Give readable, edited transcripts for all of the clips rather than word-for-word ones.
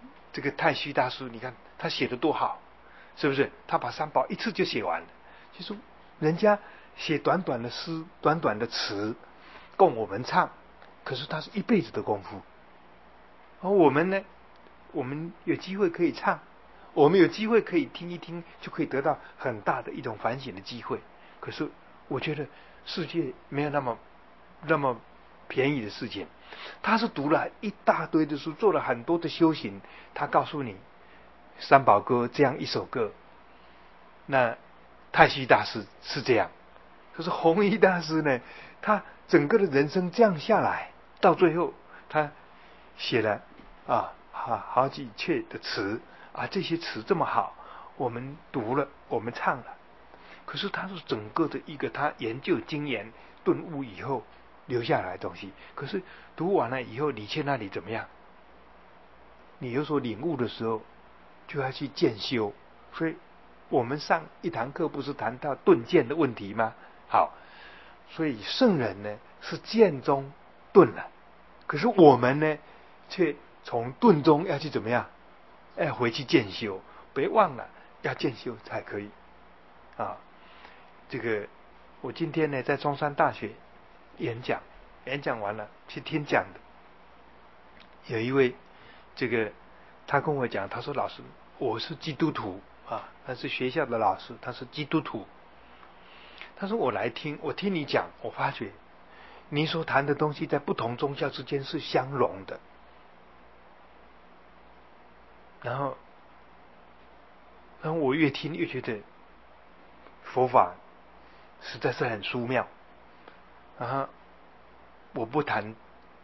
这个太虚大师，你看他写的多好，是不是？他把三宝一次就写完了。就是人家写短短的诗、短短的词供我们唱，可是他是一辈子的功夫。而我们呢，我们有机会可以唱，我们有机会可以听一听，就可以得到很大的一种反省的机会。可是我觉得世界没有那么便宜的事情。他是读了一大堆的书，做了很多的修行。他告诉你三宝歌这样一首歌，那太虚大师是这样，可是弘一大师呢，他整个的人生这样下来，到最后他写了好几阙的词啊，这些词这么好，我们读了，我们唱了。可是他是整个的一个他研究经验顿悟以后留下来的东西。可是读完了以后，你去那里怎么样？你有所领悟的时候，就要去渐修。所以我们上一堂课不是谈到顿渐的问题吗？好，所以圣人呢是渐中顿了，可是我们呢却从顿中要去怎么样？要回去渐修，别忘了要渐修才可以啊。这个我今天呢在中山大学演讲完了去听讲的，有一位这个他跟我讲，他说老师，我是基督徒啊，他是学校的老师，他是基督徒。他说我听你讲，我发觉你所谈的东西在不同宗教之间是相容的。然后我越听越觉得佛法实在是很殊妙。我不谈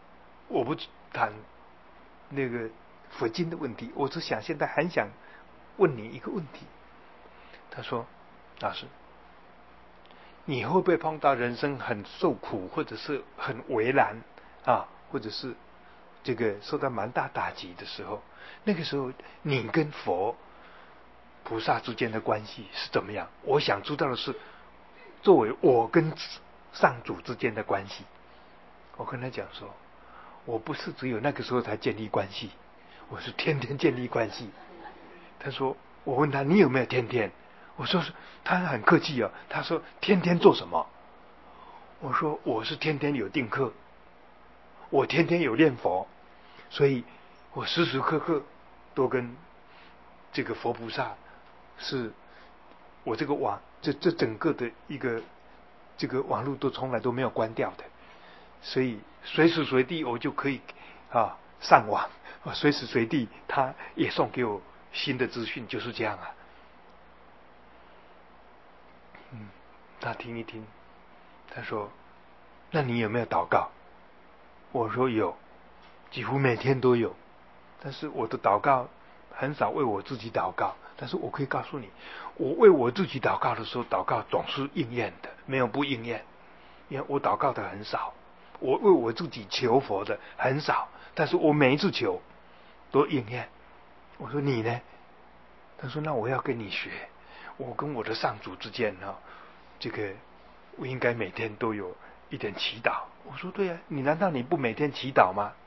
那个佛经的问题，我只想现在很想问你一个问题。他说老师，你会不会碰到人生很受苦，或者是很为难啊，或者是这个受到蛮大打击的时候，那个时候你跟佛菩萨之间的关系是怎么样？我想知道的是作为我跟上主之间的关系。我跟他讲说，我不是只有那个时候才建立关系，我是天天建立关系。他说，我问他你有没有天天？我说他很客气哦，他说天天做什么？我说我是天天有定课，我天天有念佛，所以我时时刻刻都跟这个佛菩萨是我这个这整个的一个这个网络都从来都没有关掉的，所以随时随地我就可以上网，随时随地他也送给我新的资讯，就是这样啊。他听一听，他说那你有没有祷告？我说有，几乎每天都有，但是我的祷告很少为我自己祷告。但是我可以告诉你，我为我自己祷告的时候，祷告总是应验的，没有不应验。因为我祷告的很少，我为我自己求佛的很少，但是我每一次求都应验。我说你呢？他说那我要跟你学，我跟我的上主之间这个我应该每天都有一点祈祷。我说对啊，你难道你不每天祈祷吗？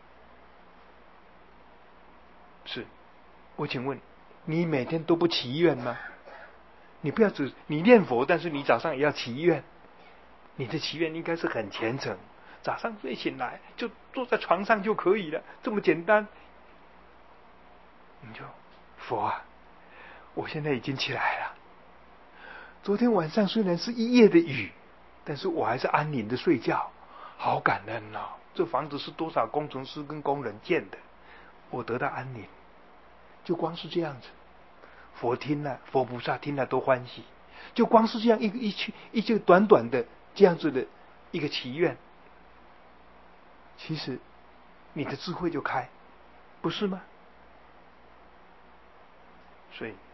是。我请问你每天都不祈愿吗？你不要你念佛，但是你早上也要祈愿。你的祈愿应该是很虔诚，早上睡醒来就坐在床上就可以了，这么简单。你就佛啊，我现在已经起来了，昨天晚上虽然是一夜的雨，但是我还是安宁的睡觉，好感恩哦。这房子是多少工程师跟工人建的，我得到安宁，就光是这样子。佛听了，佛菩萨听了都欢喜，就光是这样一句短短的这样子的一个祈愿，其实你的智慧就开，不是吗？所以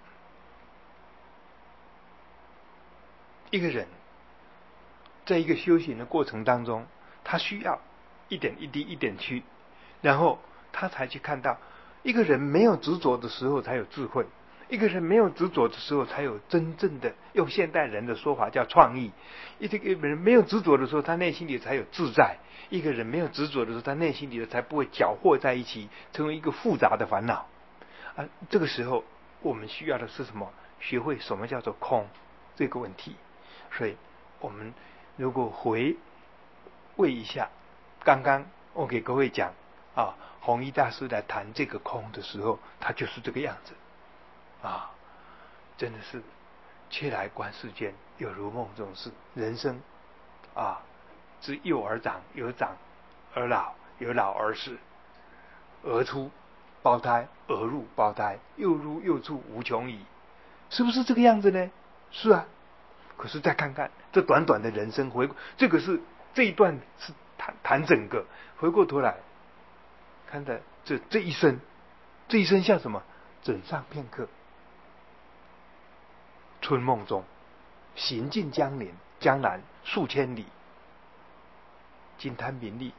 一个人在一个修行的过程当中，他需要一点一滴一点去，然后他才去看到，一个人没有执着的时候才有智慧，一个人没有执着的时候才有真正的，用现代人的说法叫创意。一个人没有执着的时候，他内心里才有自在。一个人没有执着的时候，他内心里才不会搅和在一起，成为一个复杂的烦恼。 这个时候我们需要的是什么？学会什么叫做空这个问题。所以我们如果回味一下，刚刚我给各位讲弘一大师来谈这个空的时候，他就是这个样子真的是切来观世间，有如梦中事。人生自幼而长，由长而老，由老而死，而出胞胎，而入胞胎，又入又出，无穷已。是不是这个样子呢？是啊。可是再看看这短短的人生，这一段是谈整个，回过头来看的这一生像什么？枕上片刻，春梦中，行尽江南数千里，惊叹名利，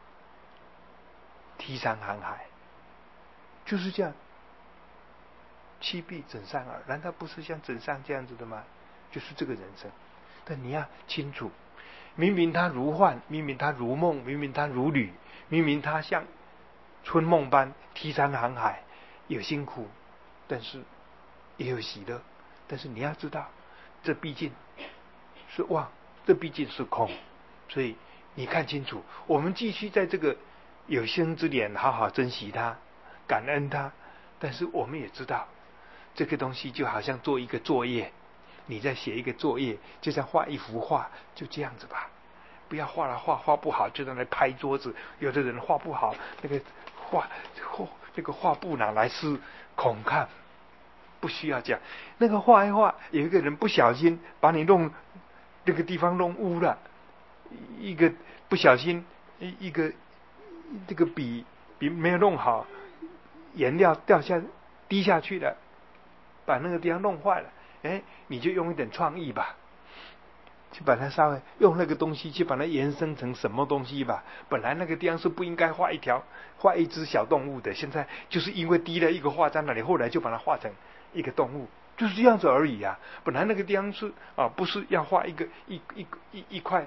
梯山航海，就是这样。七臂枕上耳，难道不是像枕上这样子的吗？就是这个人生。但你要清楚，明明它如幻，明明它如梦，明明它如旅，明明它像春梦般梯山航海，有辛苦，但是也有喜乐。但是你要知道，这毕竟是妄，这毕竟是空。所以你看清楚，我们继续在这个有生之年好好珍惜它，感恩它。但是我们也知道，这个东西就好像做一个作业，你在写一个作业，就像画一幅画，就这样子吧。不要画不好就在那拍桌子。有的人画不好，那个画布拿来是空看，不需要这样。那个画一画，有一个人不小心把你弄这个地方弄污了，一个不小心一个这个笔没有弄好，颜料滴下去了，把那个地方弄坏了。你就用一点创意吧，去把它稍微用那个东西去把它延伸成什么东西吧。本来那个地方是不应该画一只小动物的，现在就是因为滴了一个画在那里，后来就把它画成一个动物，就是这样子而已啊。本来那个地方是不是要画一块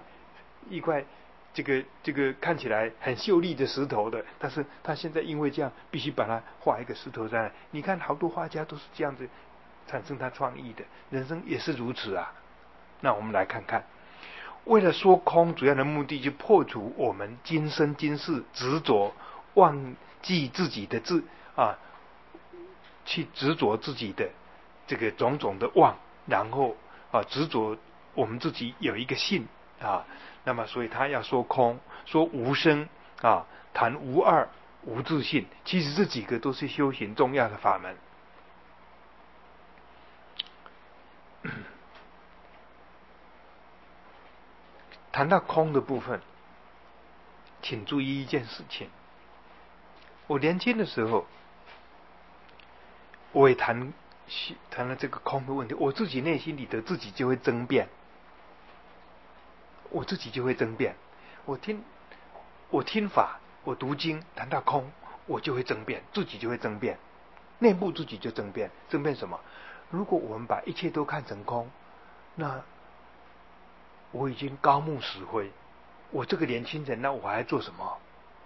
这个看起来很秀丽的石头的，但是他现在因为这样必须把它画一个石头在那里。你看好多画家都是这样子产生他创意的，人生也是如此啊。那我们来看看，为了说空，主要的目的就破除我们今生今世执着忘记自己的去执着自己的这个种种的妄，然后执着我们自己有一个性那么所以他要说空，说无生谈无二，无自性。其实这几个都是修行重要的法门。谈到空的部分，请注意一件事情。我年轻的时候，我也谈了这个空的问题，我自己内心里的自己就会争辩，我听法，我读经，谈到空，我就会争辩，自己就会争辩，内部自己就争辩什么？如果我们把一切都看成空，那我已经高木死灰，我这个年轻人，那我还做什么？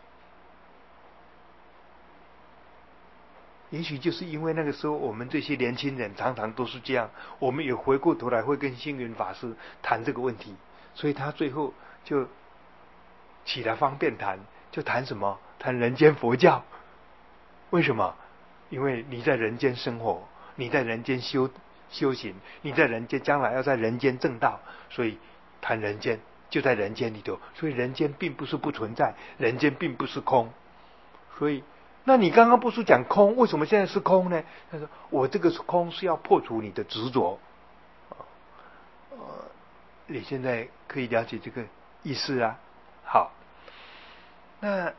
也许就是因为那个时候我们这些年轻人常常都是这样，我们也回过头来会跟星云法师谈这个问题，所以他最后就起来方便谈，就谈什么？谈人间佛教。为什么？因为你在人间生活，你在人间修行，你在人间将来要在人间正道，所以谈人间就在人间里头。所以人间并不是不存在，人间并不是空。所以那你刚刚不是讲空，为什么现在是空呢？他说我这个空是要破除你的执着。你现在可以了解这个意思啊。好，那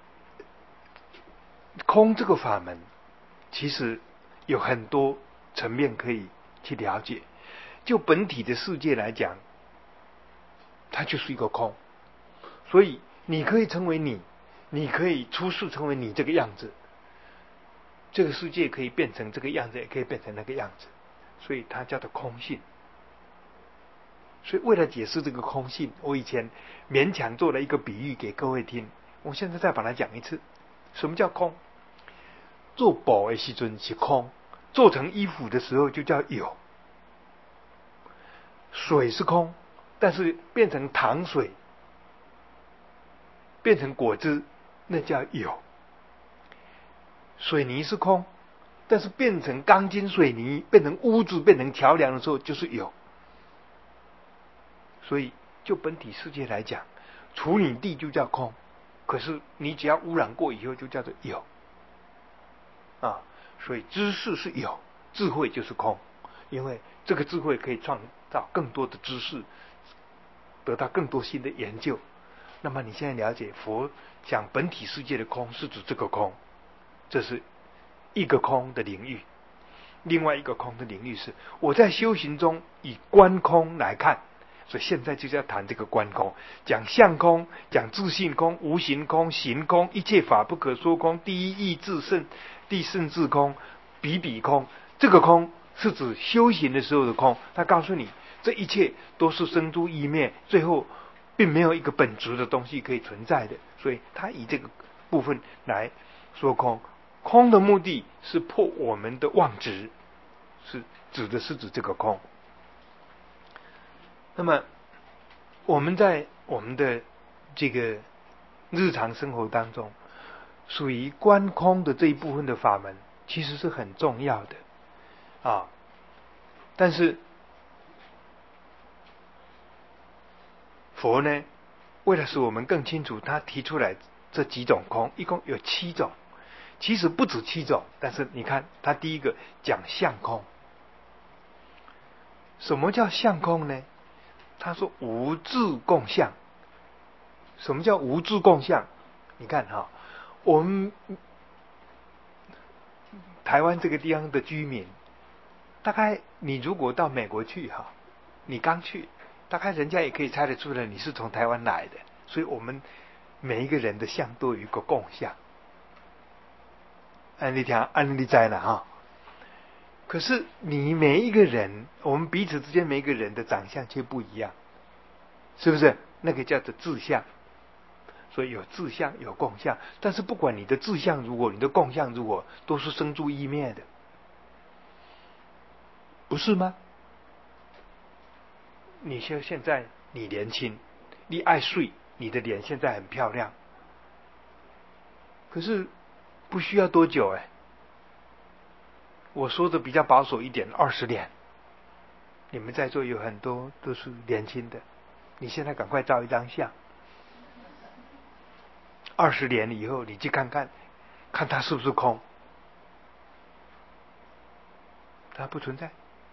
空这个法门其实有很多层面可以去了解。就本体的世界来讲，它就是一个空，所以你可以成为你可以出世成为你这个样子，这个世界可以变成这个样子，也可以变成那个样子，所以它叫做空性。所以为了解释这个空性，我以前勉强做了一个比喻给各位听，我现在再把它讲一次。什么叫空？做宝的时阵是空， 做成衣服的时候就叫有。水是空，但是变成糖水，变成果汁，那叫有。水泥是空，但是变成钢筋水泥，变成屋子，变成桥梁的时候，就是有。所以就本体世界来讲，处女地就叫空，可是你只要污染过以后，就叫做有啊。所以知识是有，智慧就是空，因为这个智慧可以创造更多的知识，得到更多新的研究。那么你现在了解佛讲本体世界的空是指这个空，这是一个空的领域。另外一个空的领域是我在修行中以观空来看，所以现在就是要谈这个观空，讲相空，讲自性空、无形空、行空，一切法不可说空，第一义自胜，地胜自空，比比空。这个空是指修行的时候的空，他告诉你这一切都是生诸意灭，最后并没有一个本质的东西可以存在的，所以他以这个部分来说空。空的目的是破我们的妄执，是指这个空。那么我们在我们的这个日常生活当中，属于观空的这一部分的法门，其实是很重要的啊。但是佛呢，为了使我们更清楚，他提出来这几种空，一共有7种。其实不止7种，但是你看，他第一个讲相空。什么叫相空呢？他说无自共相。什么叫无自共相？你看哈，我们台湾这个地方的居民，大概你如果到美国去哈，你刚去，大概人家也可以猜得出来你是从台湾来的。所以我们每一个人的相都有一个共相。按你听，按你知了哈。可是你每一个人，我们彼此之间每一个人的长相却不一样，是不是？那个叫做自相。所以有自相有共相，但是不管你的自相如何，你的共相如何，都是生诸意灭的，不是吗？你像现在你年轻，你爱睡，你的脸现在很漂亮，可是不需要多久我说的比较保守一点，20年。你们在座有很多都是年轻的，你现在赶快照一张相，20年以后你去看看，看它是不是空，它不存在，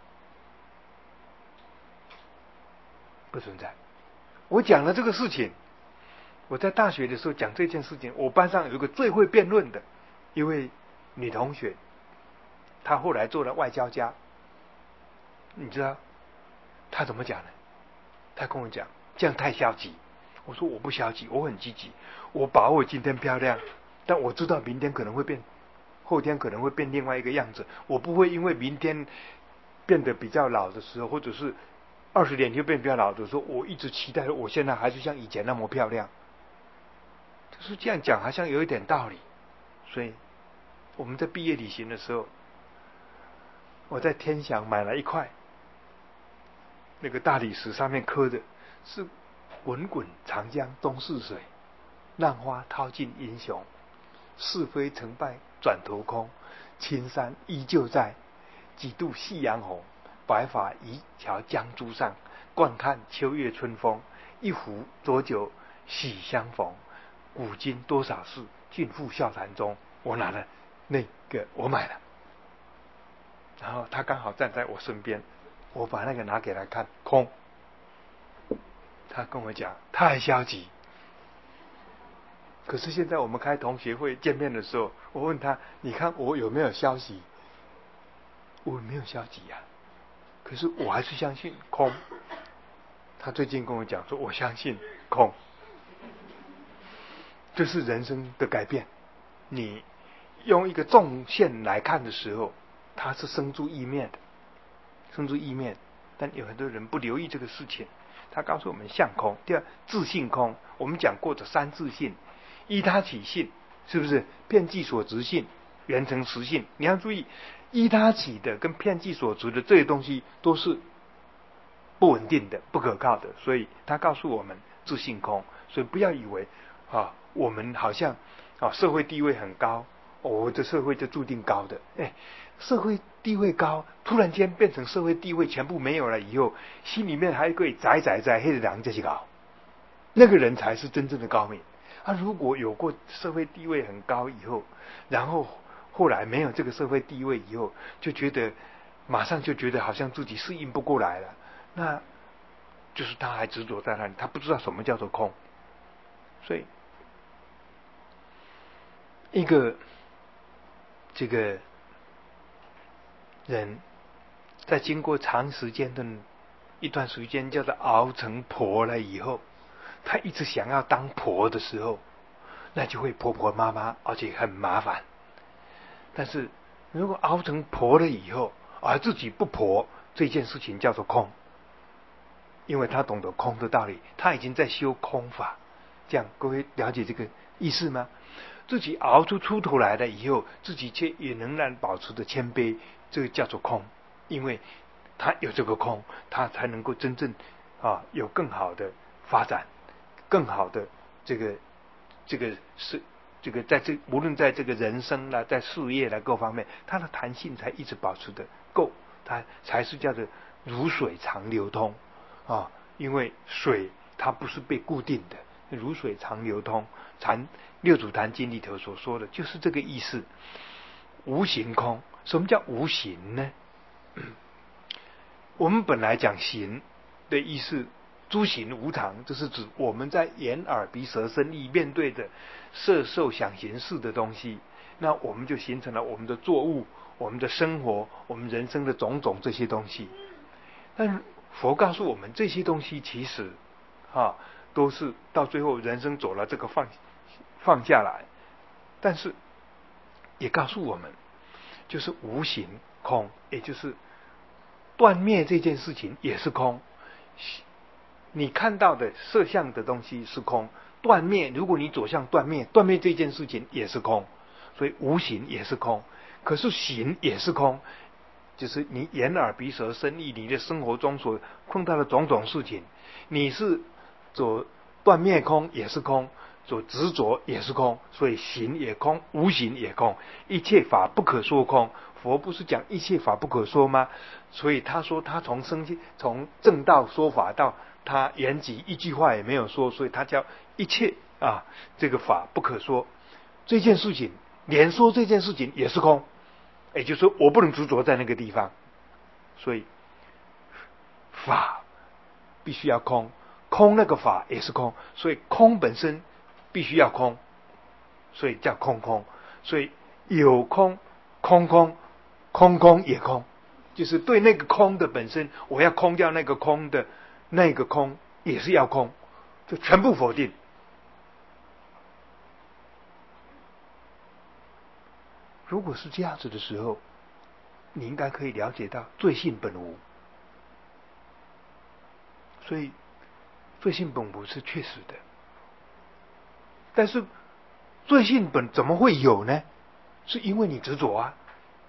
不存在。我讲了这个事情，我在大学的时候讲这件事情，我班上有一个最会辩论的一位女同学，她后来做了外交家。你知道她怎么讲呢？她跟我讲，这样太消极。我说我不消极，我很积极。我把握今天漂亮，但我知道明天可能会变，后天可能会变另外一个样子。我不会因为明天变得比较老的时候，或者是20年就变比较老的时候，我一直期待我现在还是像以前那么漂亮。就是这样讲，好像有一点道理。所以我们在毕业旅行的时候，我在天祥买了一块那个大理石，上面刻的是滚滚长江东逝水，浪花淘尽英雄，是非成败转头空，青山依旧在，几度夕阳红，白发渔樵江渚上，惯看秋月春风，一壶浊酒喜相逢，古今多少事，尽付笑谈中。我拿了那个，我买了，然后他刚好站在我身边，我把那个拿给他看，空。他跟我讲太消极。可是现在我们开同学会见面的时候，我问他，你看我有没有消极？我没有消极可是我还是相信空。他最近跟我讲说，我相信空。这是人生的改变。你用一个纵线来看的时候，它是生诸意灭的，生诸意灭。但有很多人不留意这个事情。他告诉我们相空。第二，自性空。我们讲过的三自性：依他起性，是不是？遍计所执性， 缘成实性。你要注意，依他起的跟遍计所执的这些东西都是不稳定的、不可靠的，所以他告诉我们自性空。所以不要以为我们好像社会地位很高，我的社会就注定高的。社会地位高，突然间变成社会地位全部没有了以后，心里面还会宅黑的人就是高，那个人才是真正的高明。如果有过社会地位很高以后，然后后来没有这个社会地位以后，马上就觉得好像自己适应不过来了，那就是他还执着在那里，他不知道什么叫做空。所以一个这个人在经过长时间的一段时间叫做熬成婆了以后，他一直想要当婆的时候，那就会婆婆妈妈，而且很麻烦。但是如果熬成婆了以后，而自己不婆，这件事情叫做空，因为他懂得空的道理，他已经在修空法。这样各位了解这个意思吗？自己熬出头来了以后，自己却也仍然保持着谦卑，这个叫做空。因为他有这个空，他才能够真正有更好的发展，更好的这个是这个在无论在这个人生啦，在事业啦各方面，它的弹性才一直保持的够，它才是叫做如水常流通因为水它不是被固定的，如水常流通。六祖坛经里头所说的就是这个意思。无形空，什么叫无形呢？我们本来讲形的意思，诸行无常，这是指我们在眼耳鼻舌身意面对的色受想行识的东西，那我们就形成了我们的作物、我们的生活、我们人生的种种这些东西。但佛告诉我们，这些东西其实都是到最后人生走了这个放下来，但是也告诉我们，就是无形空，也就是断灭这件事情也是空。你看到的色相的东西是空，断灭，如果你走向断灭这件事情也是空，所以无形也是空。可是形也是空，就是你眼耳鼻舌身意，你的生活中所碰到的种种事情，你是走断灭空也是空，走执着也是空，所以形也空，无形也空，一切法不可说空。佛不是讲一切法不可说吗？所以他说他从正道说法到他原籍一句话也没有说，所以他叫一切这个法不可说。这件事情连说这件事情也是空，也就是说我不能执着在那个地方，所以法必须要空，空那个法也是空，所以空本身必须要空，所以叫空空。所以有空空空空空也空，就是对那个空的本身，我要空掉那个空的那个空也是要空，就全部否定。如果是这样子的时候，你应该可以了解到罪性本无，所以罪性本无是确实的。但是罪性本怎么会有呢？是因为你执着啊。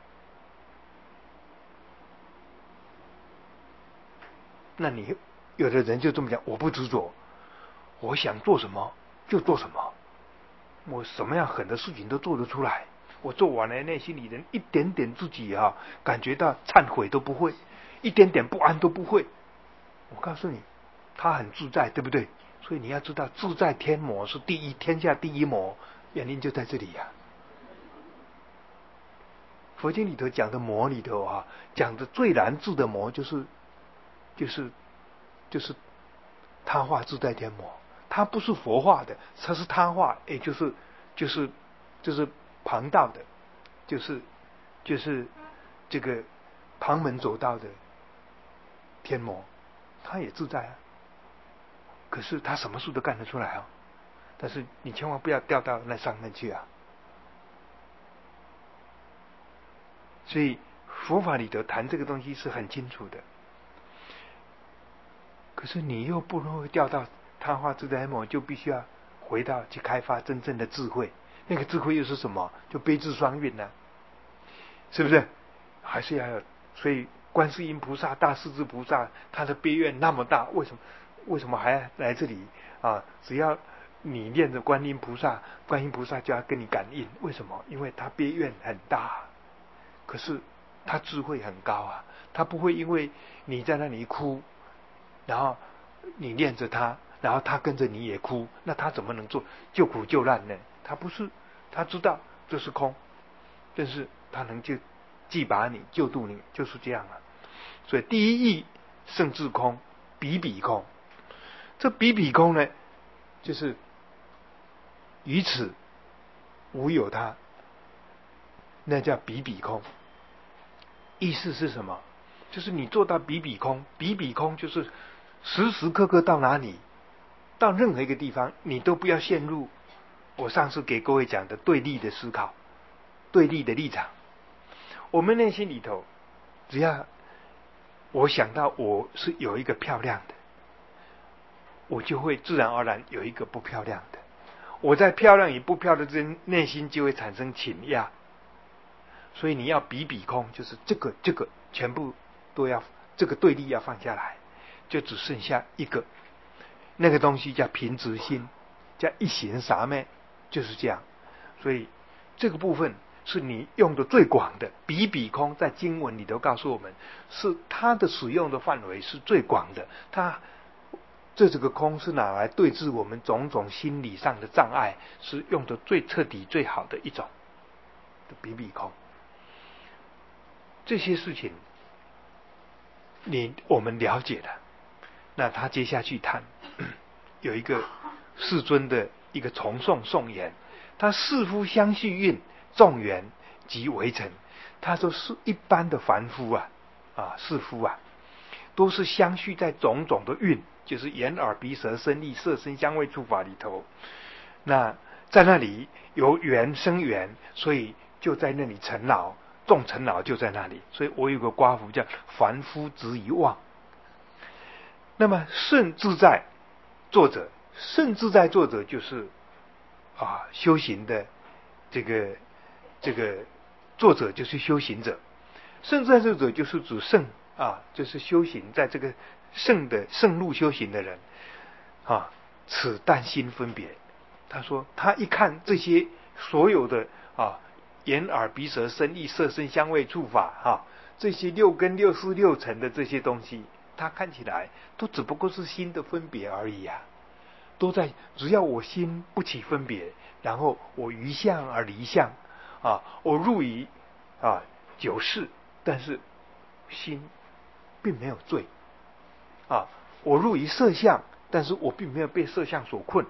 那你有的人就这么讲，我不执着，我想做什么就做什么，我什么样狠的事情都做得出来，我做完了内心里人一点点自己感觉到忏悔都不会，一点点不安都不会。我告诉你，他很自在，对不对？所以你要知道，自在天魔是天下第一魔，原因就在这里佛经里头讲的魔里头讲的最难治的魔就是他化自在天魔，他不是佛化的，他是他化，也就是旁道的，就是这个旁门左道的天魔，他也自在可是他什么事都干得出来但是你千万不要掉到那上面去所以佛法里头谈这个东西是很清楚的。可是你又不能掉到他化自在魔，就必须要回到去开发真正的智慧。那个智慧又是什么？就悲智双运是不是？还是要有。所以观世音菩萨、大势至菩萨，他的悲愿那么大，为什么还来这里啊？只要你念着观音菩萨，观音菩萨就要跟你感应。为什么？因为他悲愿很大，可是他智慧很高啊，他不会因为你在那里哭，然后你念着他，然后他跟着你也哭，那他怎么能做救苦救难呢？他不是，他知道这是空，但是他能既把你救度你，就是这样啊。所以第一义胜至空，比比空。这比比空呢，就是于此无有他，那叫比比空。意思是什么？就是你做到比比空，比比空就是时时刻刻到哪里，到任何一个地方，你都不要陷入我上次给各位讲的对立的思考、对立的立场。我们内心里头，只要我想到我是有一个漂亮的，我就会自然而然有一个不漂亮的。我在漂亮与不漂亮之间，内心就会产生倾轧。所以你要比比空，就是这个全部都要，这个对立要放下来，就只剩下一个，那个东西叫平直心，叫一行傻昧，就是这样。所以这个部分是你用的最广的。比比空在经文里头告诉我们，是它的使用的范围是最广的。它这个空是拿来对治我们种种心理上的障碍，是用的最彻底最好的一种的比比空。这些事情我们了解了，那他接下去谈有一个世尊的一个重诵颂言，他世夫相续运众缘及围城。他说是一般的凡夫世夫都是相续在种种的运，就是眼耳鼻舌身意色声香味触法里头。那在那里有缘生缘，所以就在那里尘劳，众尘劳就在那里。所以我有个刮符叫凡夫执一妄。那么圣自在作者，圣自在作者就是修行的这个作者，就是修行者。圣自在作者就是指圣就是修行在这个圣路修行的人此但心分别。他说他一看这些所有的眼耳鼻舌身意色声香味触法这些六根六识六尘的这些东西，他看起来都只不过是心的分别而已都在，只要我心不起分别，然后我于相而离相我入于九世，但是心并没有罪我入于色相，但是我并没有被色相所困。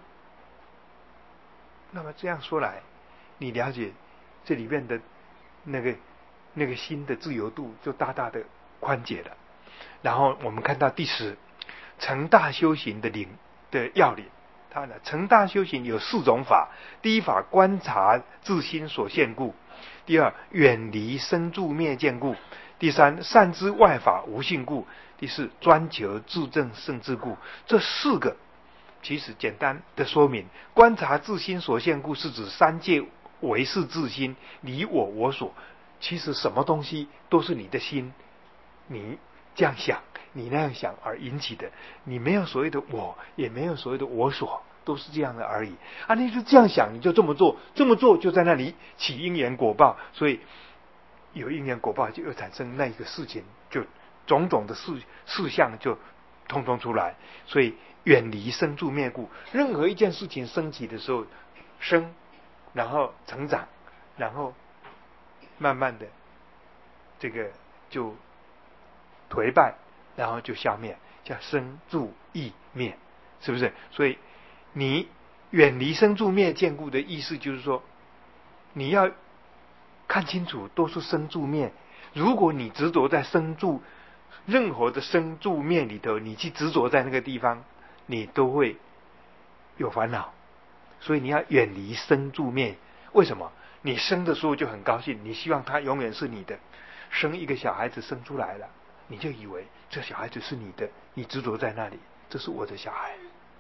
那么这样说来，你了解这里面的那个心的自由度就大大的宽解了。然后我们看到第10，成大修行的要领。它呢，成大修行有4种法：第一法观察自心所现故；第二远离生住灭见故；第三善知外法无性故；第四专求自证圣智故。这4个其实简单的说明，观察自心所现故是指三界唯是自心，离我所。其实什么东西都是你的心，你这样想，你那样想而引起的。你没有所谓的我，也没有所谓的我所，都是这样的而已你就这样想，你就这么做，这么做就在那里起因缘果报。所以有因缘果报，就又产生那个事情，就种种的事项就通通出来。所以远离生住灭故，任何一件事情升起的时候，生，然后成长，然后慢慢的这个就颓败，然后就消灭，叫生住异灭，是不是？所以你远离生住灭见故的意思就是说，你要看清楚都是生住灭。如果你执着在生住，任何的生住灭里头，你去执着在那个地方，你都会有烦恼。所以你要远离生住灭。为什么？你生的时候就很高兴，你希望他永远是你的。生一个小孩子生出来了，你就以为这小孩子是你的，你执着在那里，这是我的小孩，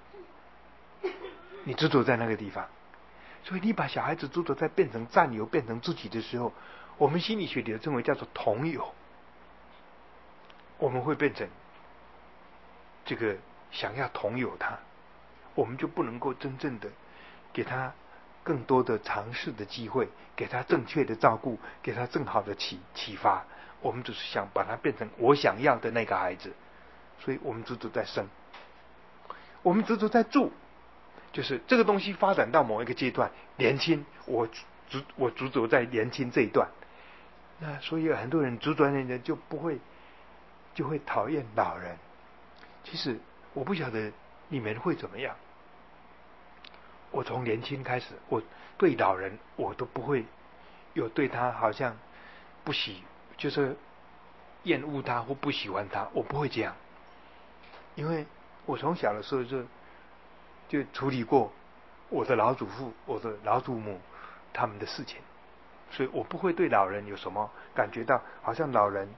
你执着在那个地方。所以你把小孩子执着在变成占有，变成自己的时候， 我们心理学里认为叫做同有，我们会变成这个想要同有他，我们就不能够真正的给他更多的尝试的机会，给他正确的照顾，给他更好的启发。我们只是想把他变成我想要的那个孩子，所以我们执着在生，我们执着在住，就是这个东西发展到某一个阶段，年轻，我执着在年轻这一段。那所以很多人执着的人就会讨厌老人。其实我不晓得你们会怎么样。我从年轻开始，我对老人我都不会有对他好像就是厌恶他或不喜欢他，我不会这样，因为我从小的时候就处理过我的老祖父、我的老祖母他们的事情，所以我不会对老人有什么感觉到好像老人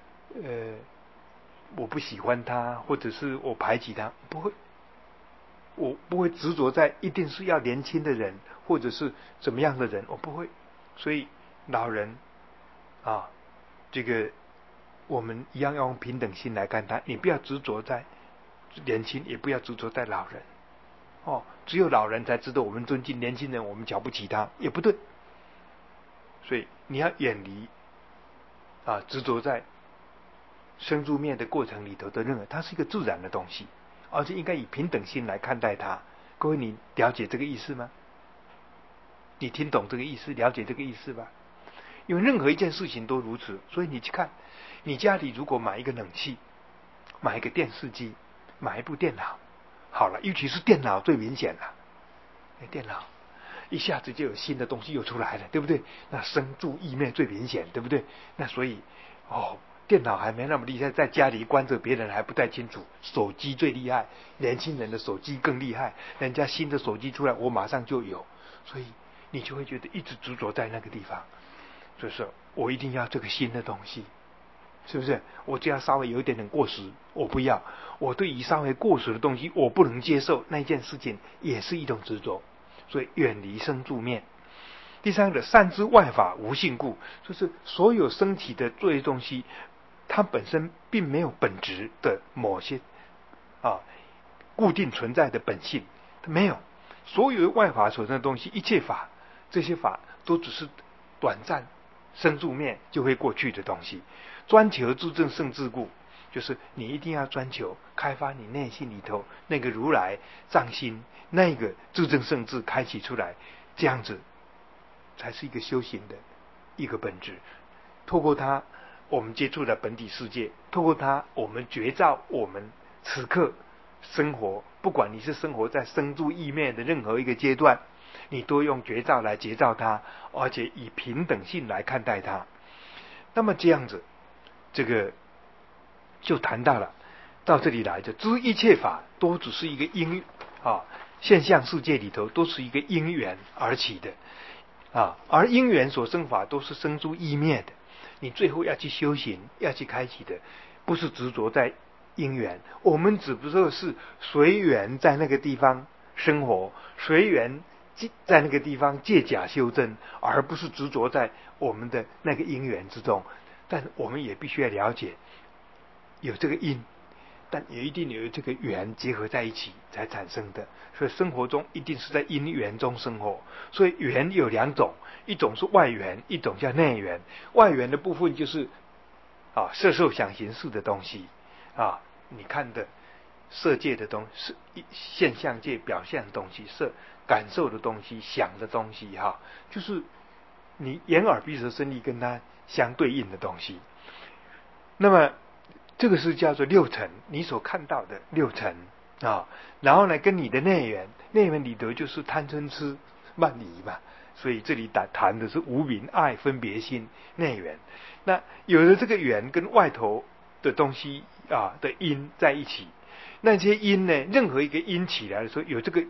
我不喜欢他，或者是我排挤他，不会。我不会执着在一定是要年轻的人，或者是怎么样的人，我不会。所以老人这个我们一样要用平等心来看他，你不要执着在年轻，也不要执着在老人。只有老人才知道我们尊敬年轻人，我们瞧不起他，也不对。所以你要远离执着在生住灭的过程里头的任何，它是一个自然的东西，而且应该以平等心来看待它。各位，你了解这个意思吗？你听懂这个意思，了解这个意思吧？因为任何一件事情都如此，所以你去看，你家里如果买一个冷气，买一个电视机，买一部电脑，好了，尤其是电脑最明显了。电脑一下子就有新的东西又出来了，对不对？那生住异灭最明显，对不对？那所以电脑还没那么厉害，在家里关着别人还不太清楚。手机最厉害，年轻人的手机更厉害，人家新的手机出来我马上就有，所以你就会觉得一直执着在那个地方，就是我一定要这个新的东西，是不是？我只要稍微有一点点过时我不要，我对于稍微过时的东西我不能接受，那件事情也是一种执着。所以远离生住灭。第三个，善知外法无性故，就是所有升起的这些东西，它本身并没有本质的某些固定存在的本性，它没有。所有的外法所生的东西，一切法，这些法都只是短暂生住灭就会过去的东西。专求自证圣智故，就是你一定要专求开发你内心里头那个如来藏心，那个自证圣智开启出来，这样子才是一个修行的一个本质。透过它我们接触了本体世界，透过它我们觉照我们此刻生活，不管你是生活在生住异灭的任何一个阶段，你都用觉照来觉照它，而且以平等性来看待它。那么这样子这个就谈到了，到这里来就知一切法都只是一个因现象世界里头都是一个因缘而起的而因缘所生法都是生诸异灭的。你最后要去修行，要去开启的，不是执着在因缘，我们只不过是随缘在那个地方生活，随缘在那个地方借假修真，而不是执着在我们的那个因缘之中。但我们也必须要了解，有这个因，但也一定有这个缘结合在一起才产生的。所以生活中一定是在因缘中生活。所以缘有两种，一种是外缘，一种叫内缘。外缘的部分就是色受想行识的东西你看的色界的东西，现象界表现的东西，色感受的东西，想的东西就是你眼耳鼻舌身意跟它相对应的东西。那么这个是叫做六尘，你所看到的六尘然后呢跟你的内缘里头就是贪嗔痴慢疑嘛，所以这里谈的是无明爱分别心内缘。那有了这个缘跟外头的东西的因在一起，那些因呢，任何一个因起来的时候，有这个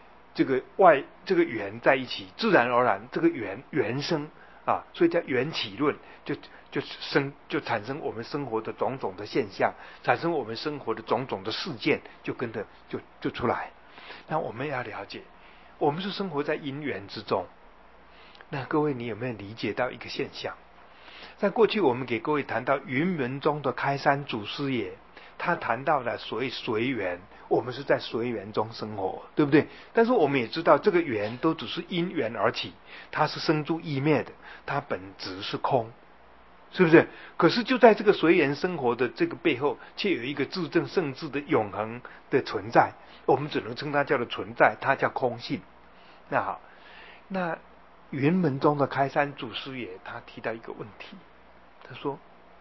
缘在一起，自然而然这个缘生所以叫缘起论，就产生我们生活的种种的现象，产生我们生活的种种的事件，就跟着就出来。那我们要了解，我们是生活在因缘之中。那各位，你有没有理解到一个现象？ 在过去我们给各位谈到云门中的开山祖师爷，他谈到了所谓随缘，我们是在随缘中生活，对不对？但是我们也知道这个缘都只是因缘而起，它是生住异灭的，它本质是空，是不是？可是就在这个随缘生活的这个背后，却有一个至正圣智的永恒的存在，我们只能称它叫做存在，它叫空性。那好，那云门中的开山祖师爷他提到一个问题，他说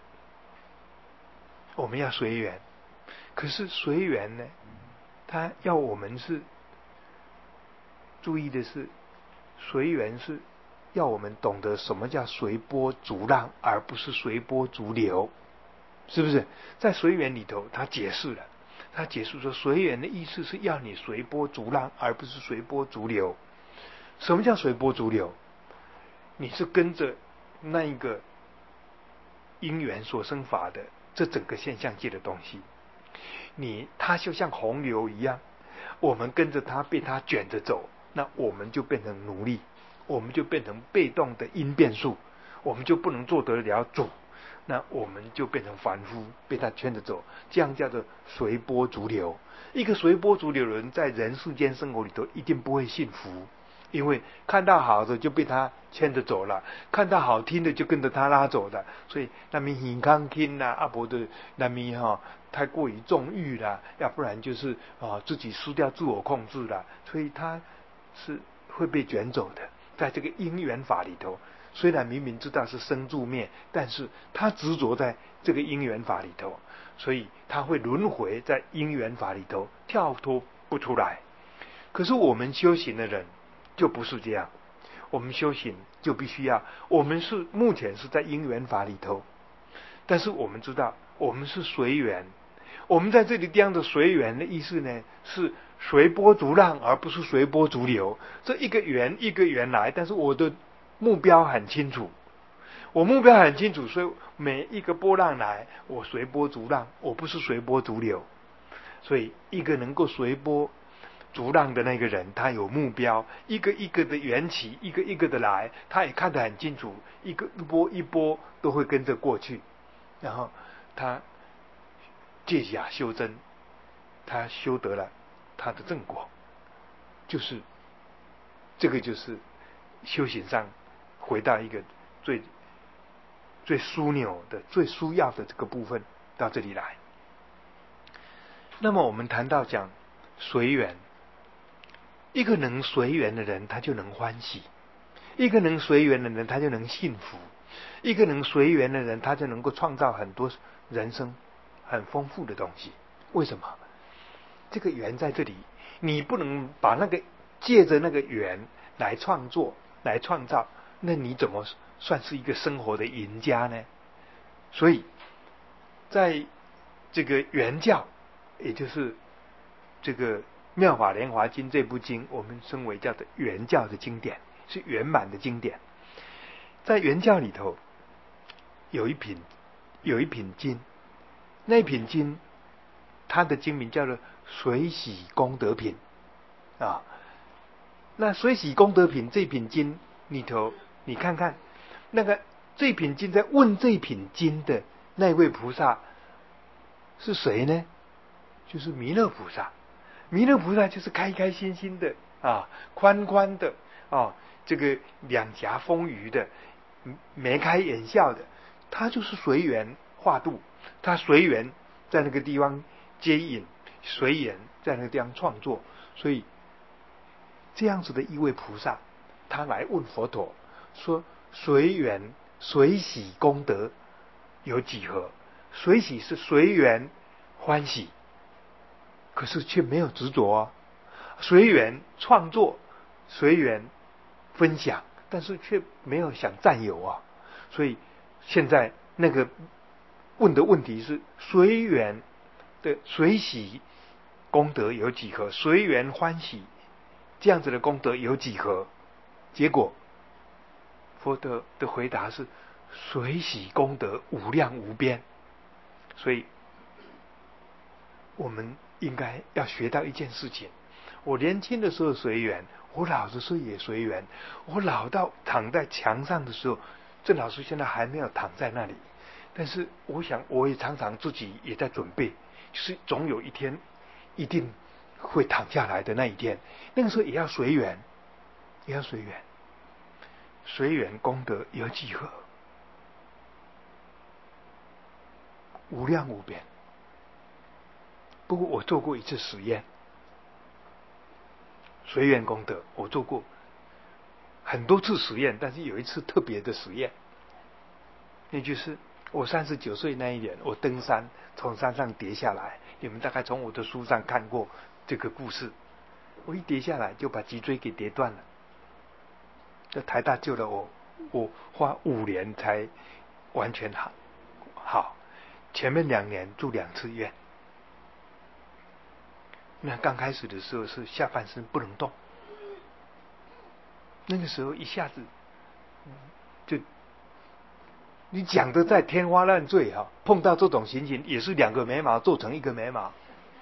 我们要随缘，可是随缘呢，他要我们是注意的是，随缘是要我们懂得什么叫随波逐浪，而不是随波逐流，是不是？在随缘里头他解释了，他解释说随缘的意思是要你随波逐浪，而不是随波逐流。什么叫随波逐流？你是跟着那一个因缘所生法的这整个现象界的东西，它就像洪流一样，我们跟着它被它卷着走，那我们就变成奴隶，我们就变成被动的因变数，我们就不能做得了主，那我们就变成凡夫，被它牵着走，这样叫做随波逐流。一个随波逐流的人在人世间生活里头一定不会幸福，因为看到好的就被他牵着走了，看到好听的就跟着他拉走了，所以那边很康听啦，阿伯的那边太过于纵欲啦，要不然就是自己失掉自我控制啦，所以他是会被卷走的。在这个因缘法里头，虽然明明知道是生住灭，但是他执着在这个因缘法里头，所以他会轮回在因缘法里头跳脱不出来。可是我们修行的人就不是这样，我们修行就必须要，我们是目前是在因缘法里头，但是我们知道我们是随缘，我们在这里这样的随缘的意思呢，是随波逐浪，而不是随波逐流。这一个缘一个缘来，但是我的目标很清楚，我目标很清楚，所以每一个波浪来，我随波逐浪，我不是随波逐流。所以一个能够随波逐浪的那个人，他有目标，一个一个的缘起，一个一个的来，他也看得很清楚，一波一波都会跟着过去，然后他借假修真，他修得了他的正果，就是这个就是修行上回到一个最枢纽的最殊要的这个部分，到这里来。那么我们谈到讲随缘，一个能随缘的人他就能欢喜，一个能随缘的人他就能幸福，一个能随缘的人他就能够创造很多人生很丰富的东西。为什么？这个缘在这里，你不能把那个借着那个缘来创作来创造，那你怎么算是一个生活的赢家呢？所以在这个圆教，也就是这个妙法莲华经这部经，我们称为叫做圆教的经典，是圆满的经典。在圆教里头有一品经，那一品经它的经名叫做随喜功德品啊。那随喜功德品这品经里头，你看看那个这品经在问这品经的那位菩萨是谁呢？就是弥勒菩萨。弥勒菩萨就是开开心心的宽宽的这个两颊丰腴的，眉开眼笑的，他就是随缘化度，他随缘在那个地方接引，随缘在那个地方创作。所以这样子的一位菩萨，他来问佛陀说：随缘随喜功德有几何？随喜是随缘欢喜，可是却没有执着随缘创作，随缘分享，但是却没有想占有所以现在那个问的问题是随缘的随喜功德有几何？随缘欢喜这样子的功德有几何？结果佛陀的回答是随喜功德无量无边。所以我们应该要学到一件事情，我年轻的时候随缘，我老的时候也随缘，我老到躺在墙上的时候郑老师现在还没有躺在那里，但是我想我也常常自己也在准备，就是总有一天一定会躺下来的那一天，那个时候也要随缘，也要随缘，随缘功德有几何，无量无边。不过我做过一次实验，随缘功德我做过很多次实验，但是有一次特别的实验，那就是我39岁那一年，我登山从山上跌下来，你们大概从我的书上看过这个故事。我一跌下来就把脊椎给跌断了，这台大救了我，我花5年才完全好，前面2年住2次院。那刚开始的时候是下半身不能动，那个时候一下子就你讲的再天花乱坠哈，碰到这种情形也是2个眉毛做成1个眉毛，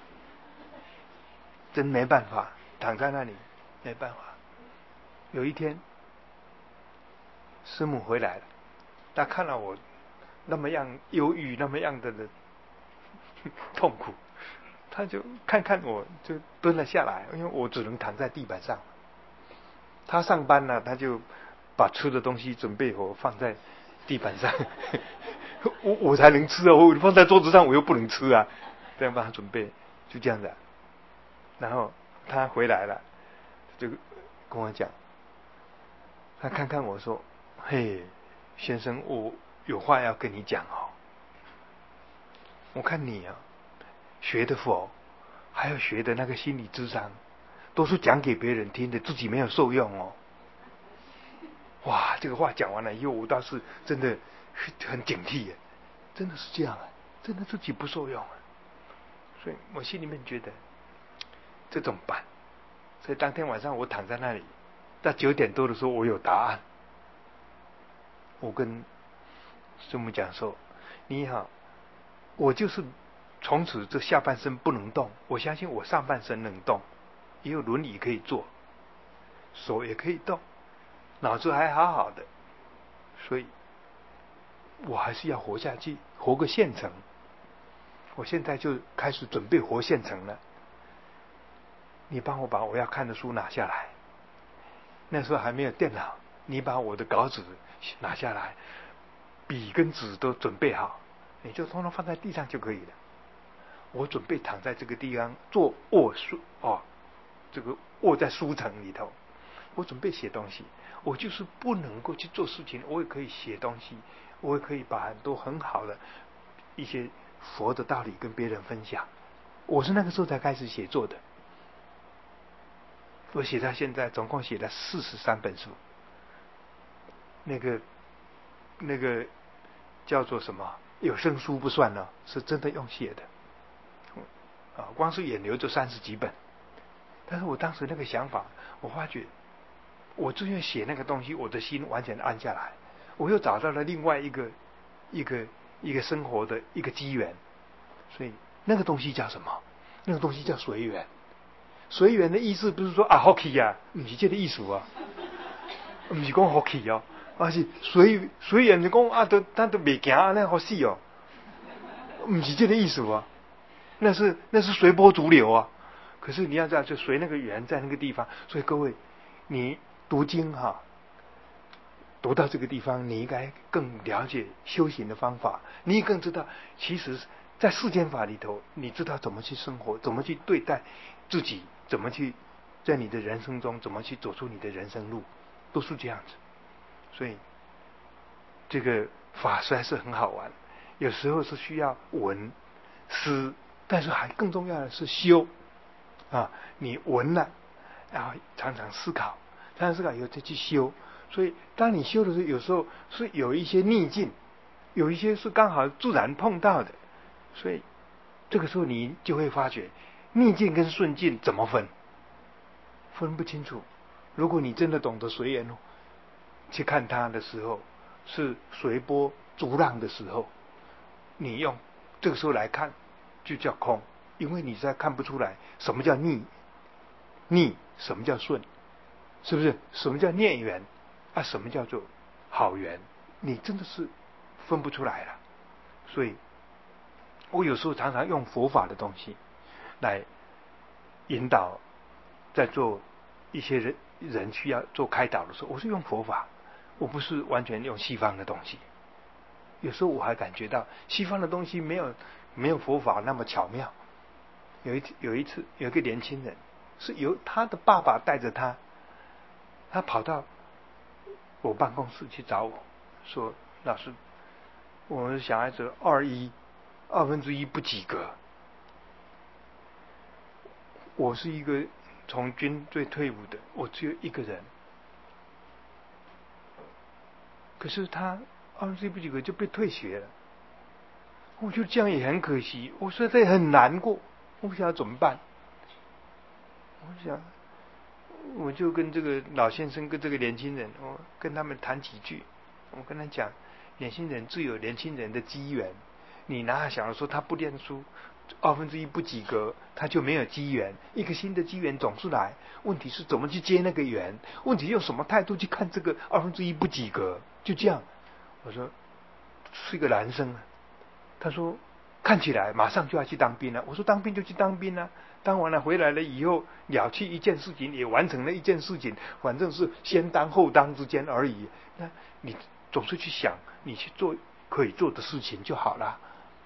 真没办法，躺在那里没办法。有一天师母回来了，她看到我那么样忧郁，那么样的痛苦，他就看看我，就蹲了下来，因为我只能躺在地板上。他上班了，他就把吃的东西准备好放在地板上，我才能吃啊！我放在桌子上我又不能吃啊，这样帮他准备，就这样的。然后他回来了，就跟我讲，他看看我说：“嘿，先生，我有话要跟你讲哦。我看你啊，学的佛，还有学的那个心理智商，都是讲给别人听的，自己没有受用哦。”哇，这个话讲完了以后，我倒是真的很警惕耶，真的是这样啊，真的自己不受用啊。所以我心里面觉得这怎么办？所以当天晚上我躺在那里，到9点多的时候，我有答案。我跟师母讲说：“你好，我就是从此这下半身不能动，我相信我上半身能动，也有轮椅可以坐，手也可以动，脑子还好好的，所以我还是要活下去，活个现成。我现在就开始准备活现成了。你帮我把我要看的书拿下来，那时候还没有电脑，你把我的稿纸拿下来，笔跟纸都准备好，你就通通放在地上就可以了。我准备躺在这个地方做卧书这个卧在书城里头，我准备写东西。我就是不能够去做事情，我也可以写东西，我也可以把很多很好的一些佛的道理跟别人分享。我是那个时候才开始写作的，我写到现在总共写了43本书，那个叫做什么有声书不算了，是真的用写的光是眼流就30几本。但是我当时那个想法，我发觉我就愿写那个东西，我的心完全安下来，我又找到了另外一个生活的一个机缘。所以那个东西叫什么？那个东西叫随缘。随缘的意思不是说好去啊，不是这个意思啊，不是讲好去哦，而是随缘就讲他都没行那好死哦，不是这个意思啊，那是随波逐流啊。可是你要知道，就随那个缘在那个地方。所以各位，你读经读到这个地方，你应该更了解修行的方法，你也更知道，其实在世间法里头，你知道怎么去生活，怎么去对待自己，怎么去在你的人生中怎么去走出你的人生路，都是这样子。所以这个法实在是很好玩，有时候是需要闻思，但是还更重要的是修你闻了，然后常常思考，常常思考以后再去修。所以当你修的时候，有时候是有一些逆境，有一些是刚好自然碰到的，所以这个时候你就会发觉逆境跟顺境怎么分不清楚。如果你真的懂得随缘去看它的时候，是随波逐浪的时候，你用这个时候来看就叫空，因为你实在看不出来什么叫逆，什么叫顺，是不是？什么叫孽缘什么叫做好缘？ 你真的是分不出来了。所以我有时候常常用佛法的东西来引导，在做一些人需要做开导的时候，我是用佛法，我不是完全用西方的东西。有时候我还感觉到西方的东西没有佛法那么巧妙。有一次有一个年轻人是由他的爸爸带着他跑到我办公室去找我说，老师，我们小孩子2分之一不及格。我是一个从军队退伍的，我只有一个人，可是他2分之一不及格就被退学了。我觉得这样也很可惜，我实在很难过，我不晓得怎么办。我就跟这个老先生跟这个年轻人，我跟他们谈几句。我跟他讲，年轻人自有年轻人的机缘，你哪想着说他不念书2分之一不及格，他就没有机缘？一个新的机缘总是来，问题是怎么去接那个缘？问题用什么态度去看这个2分之一不及格？就这样，我说是一个男生啊。他说看起来马上就要去当兵了。我说当兵就去当兵啊，当完了回来了以后，了去一件事情，也完成了一件事情，反正是先当后当之间而已。那你总是去想你去做可以做的事情就好了。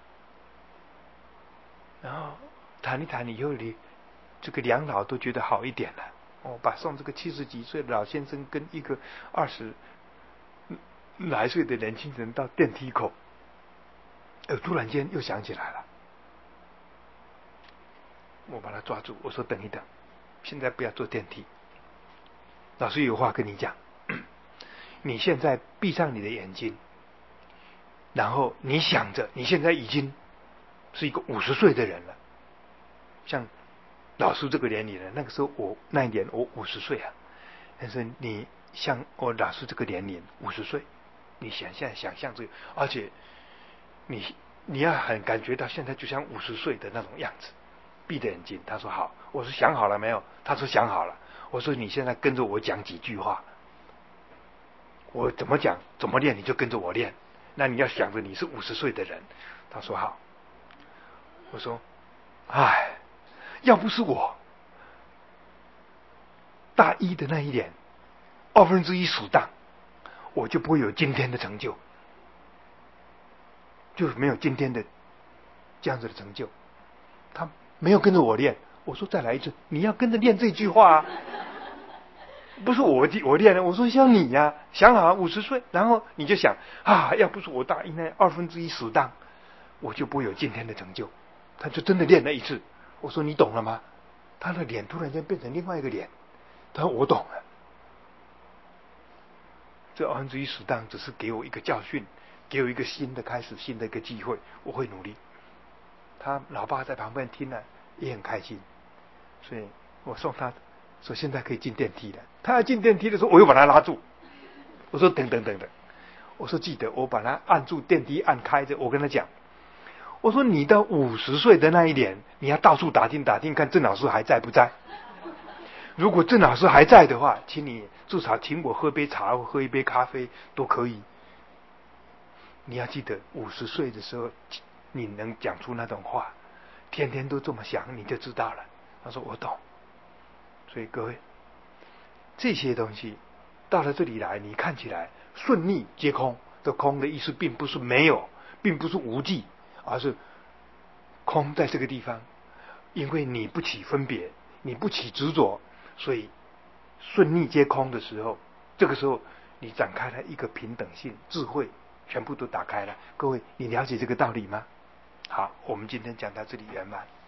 然后谈一谈以后，你这个两老都觉得好一点了。把送这个70几岁的老先生跟一个20来岁的年轻人到电梯口，突然间又想起来了，我把他抓住，我说等一等，现在不要坐电梯，老师有话跟你讲。你现在闭上你的眼睛，然后你想着你现在已经是一个50岁的人了，像老师这个年龄了，那个时候那一年我50岁啊，但是你像我老师这个年龄50岁，你现在想象这个，而且你要很感觉到现在就像50岁的那种样子。闭着眼睛，他说好。我说想好了没有？他说想好了。我说你现在跟着我讲几句话，我怎么讲怎么练，你就跟着我练。那你要想着你是50岁的人。他说好。我说要不是我大一的那一年1/2属当，我就不会有今天的成就，就没有今天的这样子的成就。他没有跟着我练。我说再来一次，你要跟着练这句话啊，不是我练的。我说像你呀，想好50岁，然后你就想要不是我大一那1/2属当，我就不会有今天的成就。他就真的练了一次。我说你懂了吗？他的脸突然间变成另外一个脸。他说我懂了。这1/2属当只是给我一个教训，给我一个新的开始，新的一个机会，我会努力。他老爸在旁边听了也很开心，所以我送他说现在可以进电梯了。他要进电梯的时候，我又把他拉住。我说等，我说记得我把他按住，电梯按开着。我跟他讲，我说你到50岁的那一年，你要到处打听看郑老师还在不在。如果郑老师还在的话，请你至少请我喝杯茶或喝一杯咖啡都可以。你要记得50岁的时候你能讲出那种话，天天都这么想，你就知道了。他说我懂。所以各位，这些东西到了这里来，你看起来顺逆皆空。这空的意思并不是没有，并不是无记，而是空在这个地方，因为你不起分别，你不起执着，所以顺逆皆空的时候，这个时候你展开了一个平等性，智慧全部都打开了。各位，你了解这个道理吗？好，我们今天讲到这里圆满。